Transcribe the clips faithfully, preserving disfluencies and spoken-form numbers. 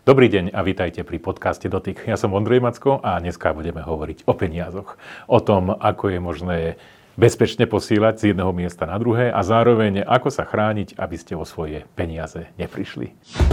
Dobrý deň a vítajte pri podcaste Dotyk. Ja som Ondrej Macko a dneska budeme hovoriť o peniazoch. O tom, ako je možné bezpečne posílať z jedného miesta na druhé a zároveň ako sa chrániť, aby ste o svoje peniaze neprišli.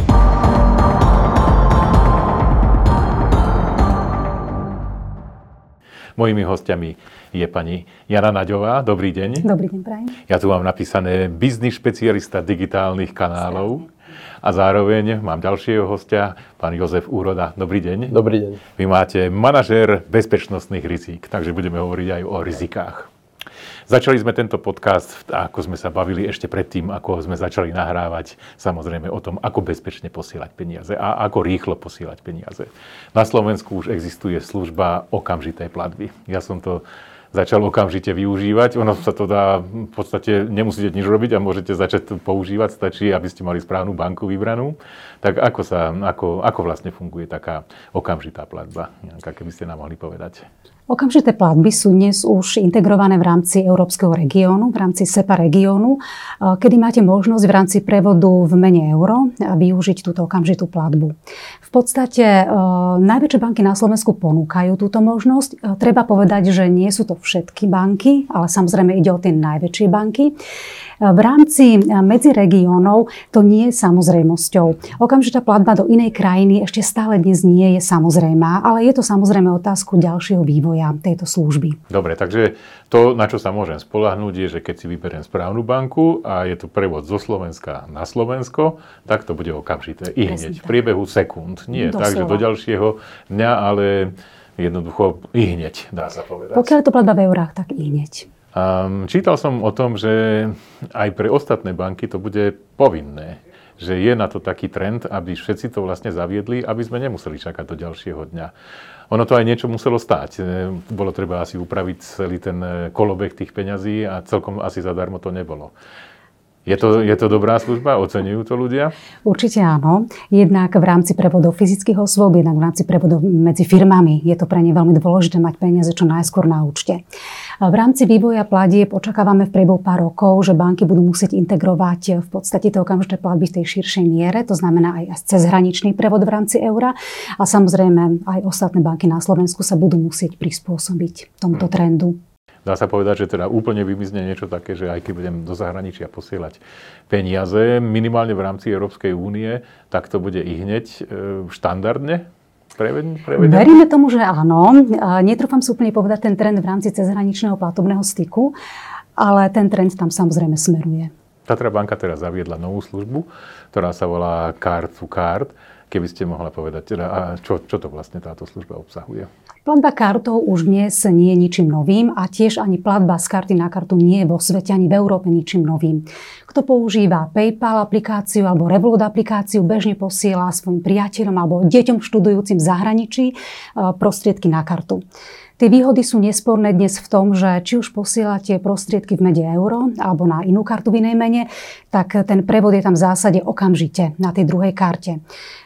Mojimi hostiami je pani Jana Naďová. Dobrý deň. Dobrý deň, prajem. Ja tu mám napísané biznis špecialista digitálnych kanálov. A zároveň mám ďalšieho hostia, pán Jozef Úroda. Dobrý deň. Dobrý deň. Vy máte manažér bezpečnostných rizík, takže budeme hovoriť aj o rizikách. Začali sme tento podcast, ako sme sa bavili ešte predtým, ako sme začali nahrávať, samozrejme o tom, ako bezpečne posielať peniaze a ako rýchlo posielať peniaze. Na Slovensku už existuje služba okamžitej platby. Ja som to začal okamžite využívať. Ono sa to dá, v podstate nemusíte nič robiť a môžete začať to používať. Stačí, aby ste mali správnu banku vybranú. Tak ako, sa, ako, ako vlastne funguje taká okamžitá platba? Aké by ste nám mohli povedať? Okamžité platby sú dnes už integrované v rámci Európskeho regiónu, v rámci SEPA regiónu, kedy máte možnosť v rámci prevodu v mene euro využiť túto okamžitú platbu. V podstate najväčšie banky na Slovensku ponúkajú túto možnosť. Treba povedať, že nie sú to všetky banky, ale samozrejme ide o tie najväčšie banky. V rámci medziregiónov to nie je samozrejmosťou. Okamžitá platba do inej krajiny ešte stále dnes nie je samozrejmá, ale je to samozrejme otázku ďalšieho vývoja tejto služby. Dobre, takže to, na čo sa môžem spoľahnúť, je, že keď si vyberiem správnu banku a je to prevod zo Slovenska na Slovensko, tak to bude okamžité. I hneď, v priebehu sekúnd. Nie Doslova. Takže do ďalšieho dňa, ale jednoducho i hneď, dá sa povedať. Pokiaľ je to platba v eurách, tak i hneď. Um, čítal som o tom, že aj pre ostatné banky to bude povinné. Že je na to taký trend, aby všetci to vlastne zaviedli, aby sme nemuseli čakať do ďalšieho dňa. Ono to aj niečo muselo stáť. Bolo treba asi upraviť celý ten kolobeh tých peňazí a celkom asi zadarmo to nebolo. Je to, je to dobrá služba? Oceňujú to ľudia? Určite áno. Jednak v rámci prevodov fyzických osôb, jednak v rámci prevodov medzi firmami. Je to pre ne veľmi dôležité mať peniaze čo najskôr na účte. V rámci vývoja platieb očakávame v priebehu pár rokov, že banky budú musieť integrovať v podstate tie okamžité platby v tej širšej miere. To znamená aj cezhraničný prevod v rámci eura. A samozrejme aj ostatné banky na Slovensku sa budú musieť prispôsobiť tomuto trendu. Dá sa povedať, že teda úplne vymizne niečo také, že aj keď budem do zahraničia posielať peniaze, minimálne v rámci Európskej únie, tak to bude i hneď štandardne prevedené? Veríme tomu, že áno. Netrúfam si úplne povedať ten trend v rámci cezhraničného platobného styku, ale ten trend tam samozrejme smeruje. Tatra banka teraz zaviedla novú službu, ktorá sa volá Card to Card. Keby ste mohla povedať, teda, a čo, čo to vlastne táto služba obsahuje? Platba kartou už dnes nie je ničím novým a tiež ani platba z karty na kartu nie je vo svete ani v Európe ničím novým. Kto používa PayPal aplikáciu alebo Revolut aplikáciu, bežne posiela svojim priateľom alebo deťom študujúcim v zahraničí prostriedky na kartu. Tie výhody sú nesporné dnes v tom, že či už posielate prostriedky v mene euro alebo na inú kartu v inej mene, tak ten prevod je tam v zásade okamžite na tej druhej karte.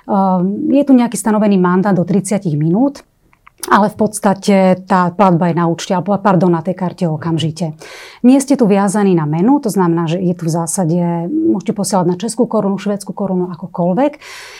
Je tu nejaký stanovený mandát do tridsať minút, ale v podstate tá platba je na účte, alebo pardon, na tej karte okamžite. Nie ste tu viazaní na menu, to znamená, že je tu v zásade, môžete posielať na českú korunu, švédsku korunu, akokoľvek.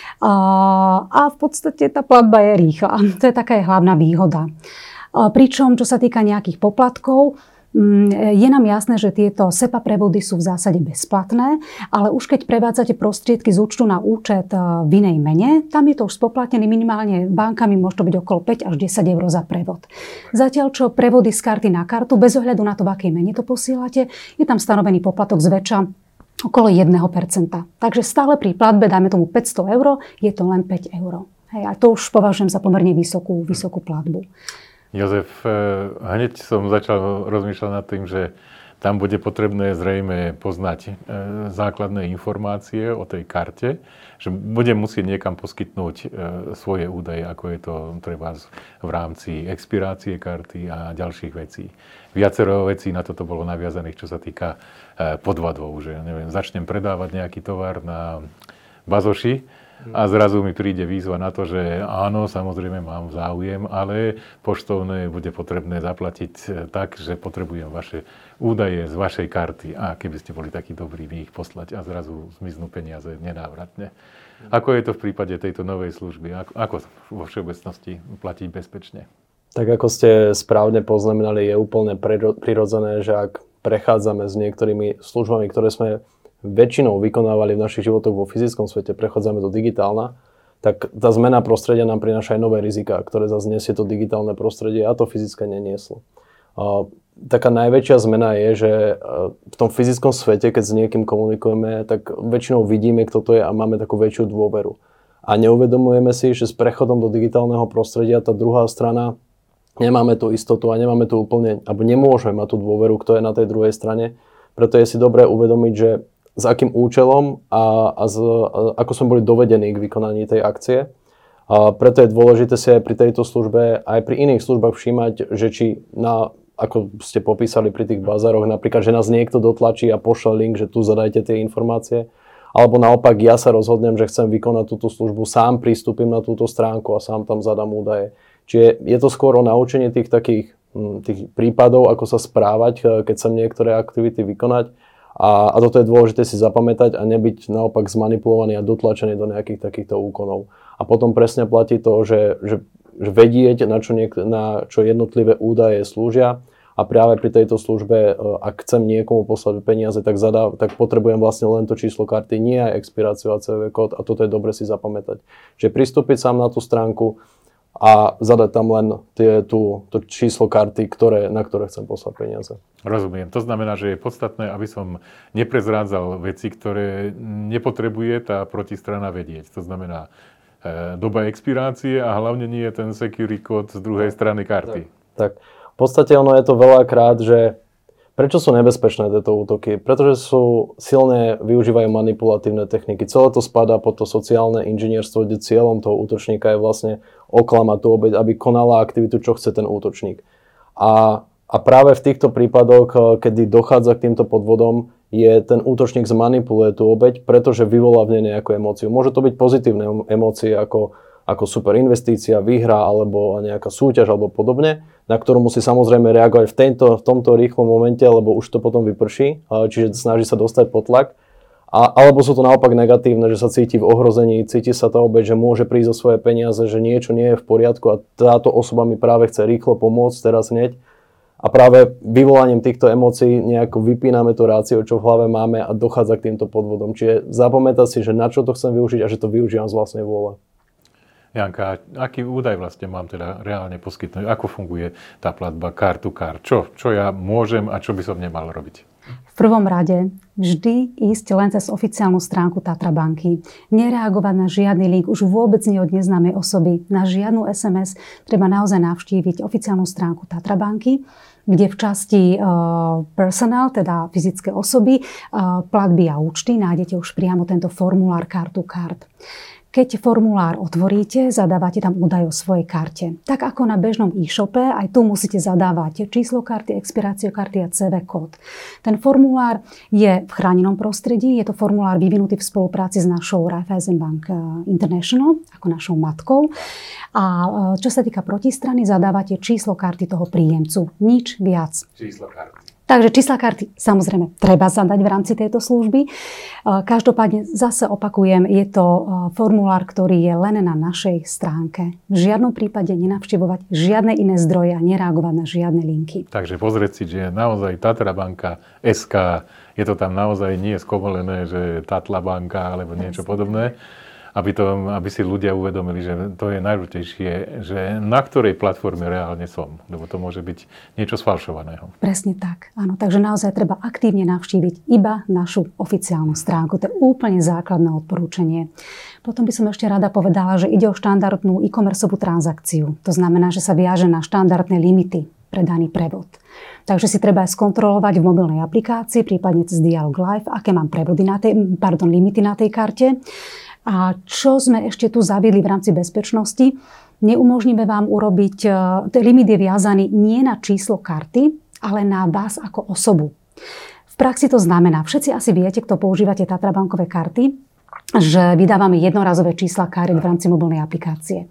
A v podstate tá platba je rýchla. To je taká hlavná výhoda. Pričom, čo sa týka nejakých poplatkov, je nám jasné, že tieto SEPA prevody sú v zásade bezplatné, ale už keď prevádzate prostriedky z účtu na účet v inej mene, tam je to už spoplatnené minimálne bankami, môže to byť okolo päť až desať eur za prevod. Zatiaľ, čo prevody z karty na kartu, bez ohľadu na to, v akej mene to posielate, je tam stanovený poplatok zväčša okolo jedno percento. Takže stále pri platbe, dajme tomu päťsto eur, je to len päť eur. Hej, a to už považujem za pomerne vysokú, vysokú platbu. Jozef, hneď som začal rozmýšľať nad tým, že tam bude potrebné zrejme poznať základné informácie o tej karte, že budem musieť niekam poskytnúť svoje údaje, ako je to treba v rámci expirácie karty a ďalších vecí. Viacero vecí na toto bolo naviazaných, čo sa týka podvodov, že neviem, začnem predávať nejaký tovar na bazoši a zrazu mi príde výzva na to, že áno, samozrejme mám záujem, ale poštovné bude potrebné zaplatiť tak, že potrebujem vaše údaje z vašej karty a keby ste boli takí dobrí, mi ich poslať a zrazu zmiznú peniaze nenávratne. Ako je to v prípade tejto novej služby? Ako, ako vo všeobecnosti platiť bezpečne? Tak ako ste správne poznamenali, je úplne prirodzené, že ak prechádzame s niektorými službami, ktoré sme väčšinou vykonávali v našich životoch vo fyzickom svete, prechádzame do digitálna, tak tá zmena prostredia nám prináša aj nové riziká, ktoré zase nesie to digitálne prostredie a to fyzické nenieslo. Taká najväčšia zmena je, že v tom fyzickom svete, keď s niekým komunikujeme, tak väčšinou vidíme, kto to je a máme takú väčšiu dôveru. A neuvedomujeme si, že s prechodom do digitálneho prostredia tá druhá strana nemáme tú istotu a nemáme tu úplne, alebo nemôžeme mať tú dôveru, kto je na tej druhej strane. Preto je si dobré uvedomiť, že s akým účelom a, a, z, a ako sme boli dovedení k vykonaní tej akcie. A preto je dôležité si aj pri tejto službe, aj pri iných službách všímať, že či na, ako ste popísali pri tých bazároch, napríklad, že nás niekto dotlačí a pošle link, že tu zadajte tie informácie. Alebo naopak ja sa rozhodnem, že chcem vykonať túto službu, sám pristúpim na túto stránku a sám tam zadám údaje. Čiže je to skôr o naučení tých takých tých prípadov, ako sa správať, keď chcem niektoré aktivity vykonať. A, a toto je dôležité si zapamätať a nebyť naopak zmanipulovaný a dotlačený do nejakých takýchto úkonov. A potom presne platí to, že, že, že vedieť, na čo, niek- na čo jednotlivé údaje slúžia. A práve pri tejto službe, ak chcem niekomu poslať peniaze, tak, zadá, tak potrebujem vlastne len to číslo karty, nie aj expiráciu a cé vé kód. A toto je dobre si zapamätať. Čiže pristúpiť sám na tú stránku a zadať tam len tie, tú, to číslo karty, ktoré, na ktoré chcem poslať peniaze. Rozumiem. To znamená, že je podstatné, aby som neprezrádzal veci, ktoré nepotrebuje tá protistrana vedieť. To znamená e, doba expirácie a hlavne nie je ten security kód z druhej strany karty. Tak, tak. V podstate ono je to veľakrát, že prečo sú nebezpečné tieto útoky? Pretože sú silné, využívajú manipulatívne techniky. Celé to spadá pod to sociálne inžinierstvo, kde cieľom toho útočníka je vlastne oklamať tú obeť, aby konala aktivitu, čo chce ten útočník. A, a práve v týchto prípadoch, kedy dochádza k týmto podvodom, je ten útočník zmanipuluje tú obeť, pretože vyvolá v nej nejakú emóciu. Môže to byť pozitívne emócie ako, ako super investícia, výhra alebo nejaká súťaž alebo podobne, na ktorú musí samozrejme reagovať v, tejto, v tomto rýchlom momente, lebo už to potom vyprší, čiže snaží sa dostať pod tlak. A, alebo sú to naopak negatívne, že sa cíti v ohrození, cíti sa tá obeť, že môže prísť o svoje peniaze, že niečo nie je v poriadku a táto osoba mi práve chce rýchlo pomôcť teraz hneď. A práve vyvolaním týchto emócií nejako vypíname to rácio, čo v hlave máme a dochádza k týmto podvodom. Čiže zapamätať si, že na čo to chcem využiť a že to využívam z vlastnej vôle. Janka, aký údaj vlastne mám teda reálne poskytnúť? Ako funguje tá platba car to car? Čo, čo ja môžem a čo by som nemal robiť? V prvom rade vždy ísť len cez oficiálnu stránku Tatra banky. Nereagovať na žiadny link, už vôbec nie od neznámej osoby, na žiadnu es em es. Treba naozaj navštíviť oficiálnu stránku Tatra banky, kde v časti uh, personal, teda fyzické osoby, uh, platby a účty, nájdete už priamo tento formulár car to card. Keď formulár otvoríte, zadávate tam údaj o svojej karte. Tak ako na bežnom e-shope, aj tu musíte zadávať číslo karty, expiráciu karty a cé vé kód. Ten formulár je v chránenom prostredí, je to formulár vyvinutý v spolupráci s našou Raiffeisen Bank International, ako našou matkou. A čo sa týka protistrany, zadávate číslo karty toho príjemcu. Nič viac. Číslo karty. Takže čísla karty samozrejme treba zadať v rámci tejto služby. Každopádne zase opakujem, je to formulár, ktorý je len na našej stránke. V žiadnom prípade nenavštevovať žiadne iné zdroje a nereagovať na žiadne linky. Takže pozrieť si, že naozaj Tatra banka es ká, je to tam naozaj nie skomolené, že Tatla banka alebo niečo podobné. Aby, to, aby si ľudia uvedomili, že to je najdôležitejšie, že na ktorej platforme reálne som, lebo to môže byť niečo sfalšovaného. Presne tak, áno. Takže naozaj treba aktívne navštíviť iba našu oficiálnu stránku. To je úplne základné odporúčanie. Potom by som ešte rada povedala, že ide o štandardnú e-commerceovú transakciu. To znamená, že sa viaže na štandardné limity pre daný prevod. Takže si treba aj skontrolovať v mobilnej aplikácii, prípadne cez Dialog Live, aké mám prevody na tej, pardon, limity na tej karte. A čo sme ešte tu zaviedli v rámci bezpečnosti, neumožníme vám urobiť, ten limit je viazaný nie na číslo karty, ale na vás ako osobu. V praxi to znamená, všetci asi viete, kto používate Tatra bankové karty, že vydávame jednorazové čísla kariet v rámci mobilnej aplikácie.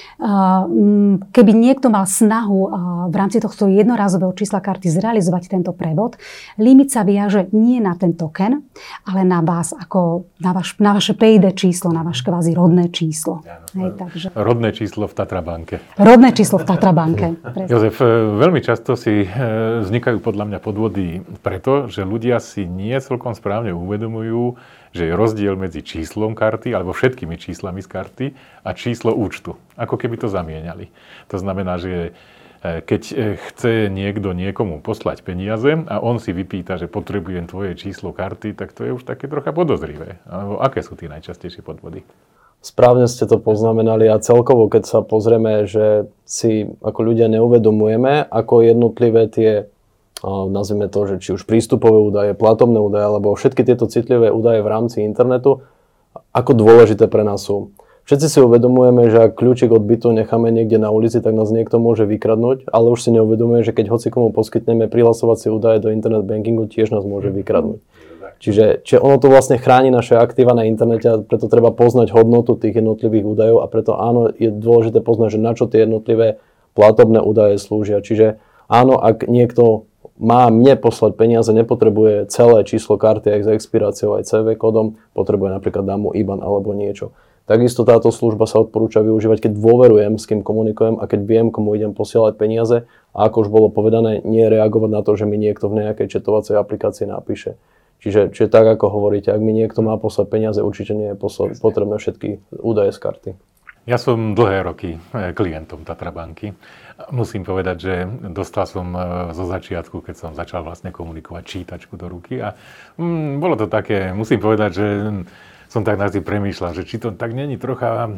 Keby niekto mal snahu v rámci tohto jednorazového čísla karty zrealizovať tento prevod, limit sa viaže nie na ten token, ale na vás, ako na, vaš, na vaše pé í dé číslo, na vaše kvázi rodné číslo. Hej, takže... Rodné číslo v Tatrabanke. Rodné číslo v Tatrabanke. Jozef, veľmi často si vznikajú podľa mňa podvody preto, že ľudia si nie celkom správne uvedomujú, že je rozdiel medzi číslom karty, alebo všetkými číslami z karty a číslo účtu. Ako keby to zamieniali. To znamená, že keď chce niekto niekomu poslať peniaze a on si vypýta, že potrebujem tvoje číslo karty, tak to je už také trocha podozrivé. Alebo aké sú tie najčastejšie podvody? Správne ste to poznamenali a celkovo, keď sa pozrieme, že si ako ľudia neuvedomujeme, ako jednotlivé tie, nazvime to, že či už prístupové údaje, platobné údaje, alebo všetky tieto citlivé údaje v rámci internetu, ako dôležité pre nás sú. Všetci si uvedomujeme, že ak kľúčik od bytu necháme niekde na ulici, tak nás niekto môže vykradnúť, ale už si neuvedomujeme, že keď hocikomu poskytneme prihlasovacie údaje do internet bankingu, tiež nás môže vykradnúť. Čiže, čiže ono to vlastne chráni naše aktíva na internete a preto treba poznať hodnotu tých jednotlivých údajov a preto áno, je dôležité poznať, že na čo tie jednotlivé platobné údaje slúžia. Čiže áno, ak niekto má mne poslať peniaze, nepotrebuje celé číslo karty aj s expiráciou, aj cé vé kódom, potrebuje napríklad dám mu í ban alebo niečo. Takisto táto služba sa odporúča využívať, keď dôverujem, s kým komunikujem a keď viem, komu idem posielať peniaze a ako už bolo povedané, nie reagovať na to, že mi niekto v nejakej četovacej aplikácii napíše. Čiže, čiže tak, ako hovoríte, ak mi niekto má poslať peniaze, určite nie je poslať, potrebné všetky údaje z karty. Ja som dlhé roky klientom Tatrabanky. Musím povedať, že dostal som zo začiatku, keď som začal vlastne komunikovať, čítačku do ruky a mm, bolo to také, musím povedať, že som tak na tým premýšľal, že či to tak není trocha e,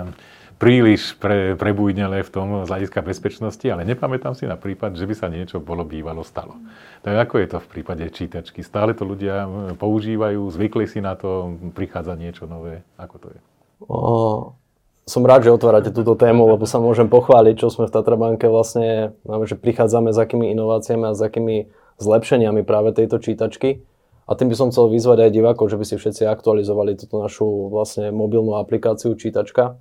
príliš pre, prebújdnele v tom z hľadiska bezpečnosti, ale nepamätám si na prípad, že by sa niečo bolo bývalo stalo. Tak ako je to v prípade čítačky? Stále to ľudia používajú, zvykli si na to, prichádza niečo nové? Ako to je? O... Som rád, že otvárate túto tému, lebo sa môžem pochváliť, čo sme v Tatrabanke vlastne, že prichádzame s akými inováciami a s akými zlepšeniami práve tejto čítačky. A tým by som chcel vyzvať aj divákov, že by si všetci aktualizovali túto našu vlastne mobilnú aplikáciu čítačka.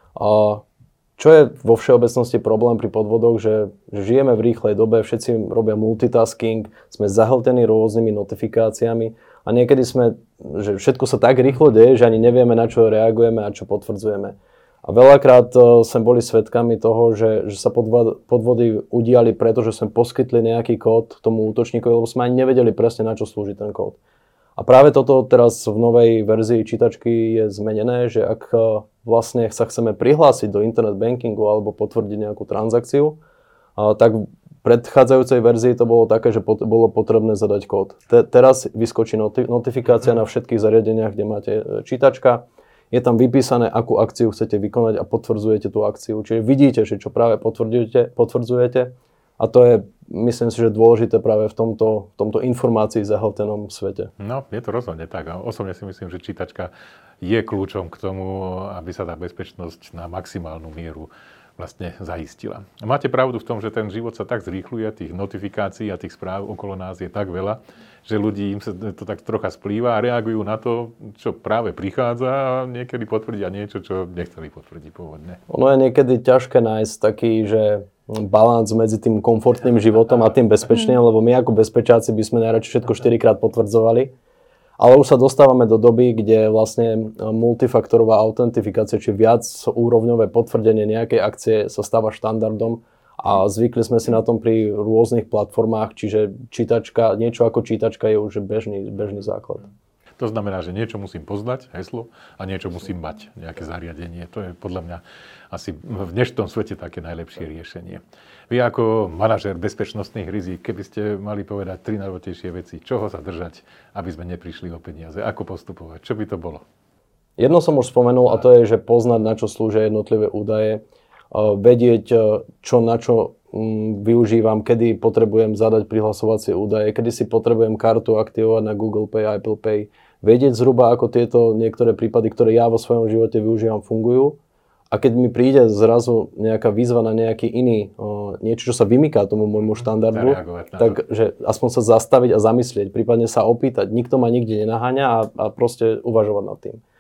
A čo je vo všeobecnosti problém pri podvodoch, že, že žijeme v rýchlej dobe, všetci robia multitasking, sme zahltení rôznymi notifikáciami a niekedy sme, že všetko sa tak rýchlo deje, že ani nevieme, na čo reagujeme a čo potvrdzujeme. A veľakrát sme boli svedkami toho, že, že sa podvody udiali preto, že sme poskytli nejaký kód tomu útočníkovi, lebo sme ani nevedeli presne, na čo slúži ten kód. A práve toto teraz v novej verzii čítačky je zmenené, že ak vlastne sa chceme prihlásiť do internet bankingu alebo potvrdiť nejakú transakciu, tak v predchádzajúcej verzii to bolo také, že pot- bolo potrebné zadať kód. Te- teraz vyskočí noti- notifikácia na všetkých zariadeniach, kde máte čítačka. Je tam vypísané, akú akciu chcete vykonať a potvrdzujete tú akciu. Čiže vidíte, že čo práve potvrdzujete, potvrdzujete. A to je, myslím si, že dôležité práve v tomto, v tomto informácii zahltenom svete. No, je to rozhodne tak. A osobne si myslím, že čítačka je kľúčom k tomu, aby sa tá bezpečnosť na maximálnu mieru vlastne zaistila. A máte pravdu v tom, že ten život sa tak zrýchľuje, tých notifikácií a tých správ okolo nás je tak veľa, že ľudí im sa to tak trocha splýva a reagujú na to, čo práve prichádza a niekedy potvrdia niečo, čo nechceli potvrdiť pôvodne. Ono je niekedy ťažké nájsť taký, že balans medzi tým komfortným životom a tým bezpečným, lebo my ako bezpečáci by sme najradšej všetko štyrikrát potvrdzovali. Ale už sa dostávame do doby, kde vlastne multifaktorová autentifikácia, či viacúrovňové potvrdenie nejakej akcie sa stáva štandardom a zvykli sme si na tom pri rôznych platformách, čiže čítačka, niečo ako čítačka je už bežný, bežný základ. To znamená, že niečo musím poznať, heslo, a niečo musím mať, nejaké zariadenie. To je podľa mňa asi v dnešnom svete také najlepšie riešenie. Vy ako manažér bezpečnostných rizík, keby ste mali povedať tri najdôležitejšie veci, čoho sa držať, aby sme neprišli o peniaze, ako postupovať, čo by to bolo? Jedno som už spomenul a to je, že poznať, na čo slúžia jednotlivé údaje, vedieť, čo na čo využívam, kedy potrebujem zadať prihlasovacie údaje, kedy si potrebujem kartu aktivovať na Google Pay, Apple Pay, vedieť zhruba, ako tieto niektoré prípady, ktoré ja vo svojom živote využívam, fungujú. A keď mi príde zrazu nejaká výzva na nejaký iný, o, niečo, čo sa vymyká tomu môjmu štandardu, tak že aspoň sa zastaviť a zamyslieť, prípadne sa opýtať, nikto ma nikde nenaháňa a, a proste uvažovať nad tým.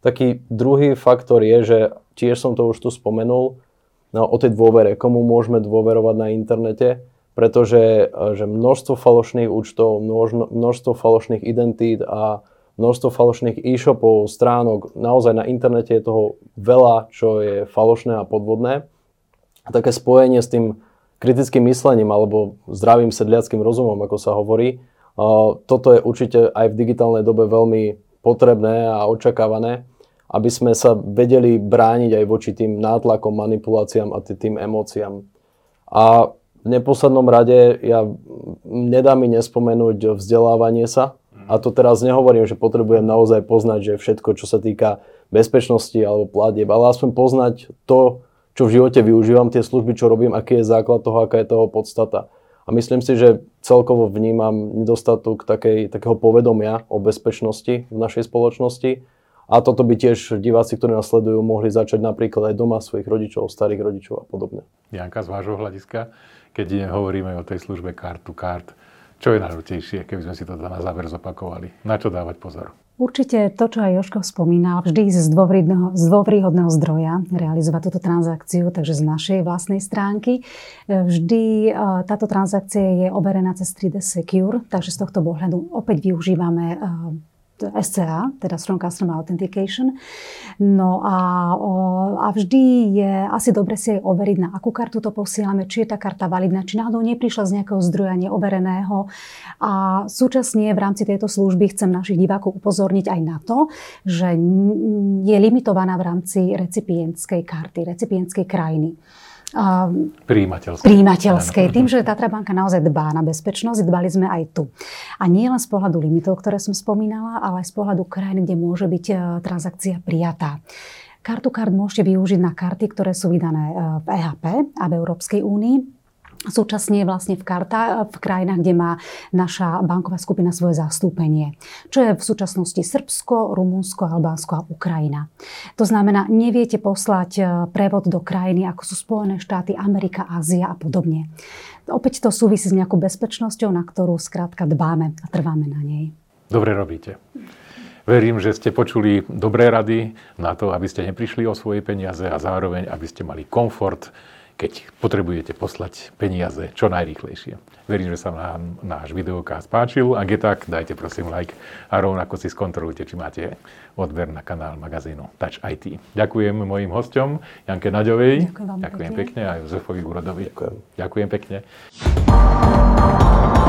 Taký druhý faktor je, že tiež som to už tu spomenul, no, o tej dôvere, komu môžeme dôverovať na internete, pretože že množstvo falošných účtov, množstvo falošných identít a množstvo falošných e-shopov, stránok, naozaj na internete je toho veľa, čo je falošné a podvodné. A také spojenie s tým kritickým myslením alebo zdravým sedliackým rozumom, ako sa hovorí, toto je určite aj v digitálnej dobe veľmi potrebné a očakávané, aby sme sa vedeli brániť aj voči tým nátlakom, manipuláciám a tým emóciám. A v neposlednom rade ja nedá mi nespomenúť vzdelávanie sa. A to teraz nehovorím, že potrebujem naozaj poznať, že všetko, čo sa týka bezpečnosti alebo platieb, ale aspoň poznať to, čo v živote využívam, tie služby, čo robím, aký je základ toho, aká je toho podstata. A myslím si, že celkovo vnímam nedostatok takej, takého povedomia o bezpečnosti v našej spoločnosti. A toto by tiež diváci, ktorí nás sledujú, mohli začať napríklad aj doma svojich rodičov, starých rodičov a podobne. Janka, z vášho hľadiska, keď hovoríme o tej službe Card to Card, čo je najdôležitejšie, keby sme si to na záver zopakovali? Na čo dávať pozor? Určite to, čo aj Jožko spomínal, vždy z dôveryhodného zdroja realizovať túto transakciu, takže z našej vlastnej stránky. Vždy táto transakcia je overená cez tri dé Secure, takže z tohto pohľadu opäť využívame es cé á, teda Strong Customer Authentication. No a, a vždy je asi dobre si aj overiť, na akú kartu to posielame, či je tá karta validná, či náhodou neprišla z nejakého zdroja neovereného. A súčasne v rámci tejto služby chcem našich divákov upozorniť aj na to, že je limitovaná v rámci recipientskej karty, recipientskej krajiny. Príjimateľskej. Príjimateľskej. Tým, že Tatra banka naozaj dbá na bezpečnosť, dbali sme aj tu. A nie len z pohľadu limitov, ktoré som spomínala, ale aj z pohľadu krajín, kde môže byť transakcia prijatá. Card to Card môžete využiť na karty, ktoré sú vydané v é há pé a v Európskej únii. Súčasne vlastne v, karta, v krajinách, kde má naša banková skupina svoje zastúpenie. Čo je v súčasnosti Srbsko, Rumunsko, Albánsko a Ukrajina. To znamená, neviete poslať prevod do krajiny, ako sú Spojené štáty, Amerika, Ázia a podobne. Opäť to súvisí s nejakou bezpečnosťou, na ktorú skrátka dbáme a trváme na nej. Dobre robíte. Verím, že ste počuli dobré rady na to, aby ste neprišli o svoje peniaze a zároveň, aby ste mali komfort, keď potrebujete poslať peniaze čo najrýchlejšie. Verím, že sa vám náš videokast páčil. Ak je tak, dajte prosím like a rovnako si skontrolujte, či máte odber na kanál magazínu Touch í té. Ďakujem mojim hosťom, Janke Naďovej. Ďakujem, Ďakujem pekne. pekne a Jozefovi Úrodovi. Ďakujem. Ďakujem pekne.